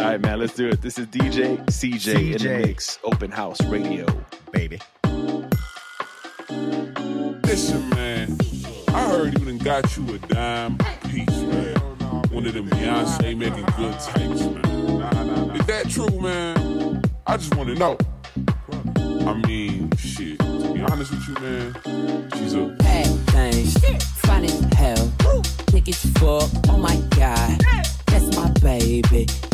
right, man, let's do it. This is DJ CJ in the Mix, Open House Radio, baby. Listen, man, I heard you done got you a dime piece, man. One of them Beyonce making good types, man. Is that true, man? I just want to know. I mean, shit, to be honest with you, man, she's a bad thing, fine as hell, thick as fuck, oh my God, that's my baby,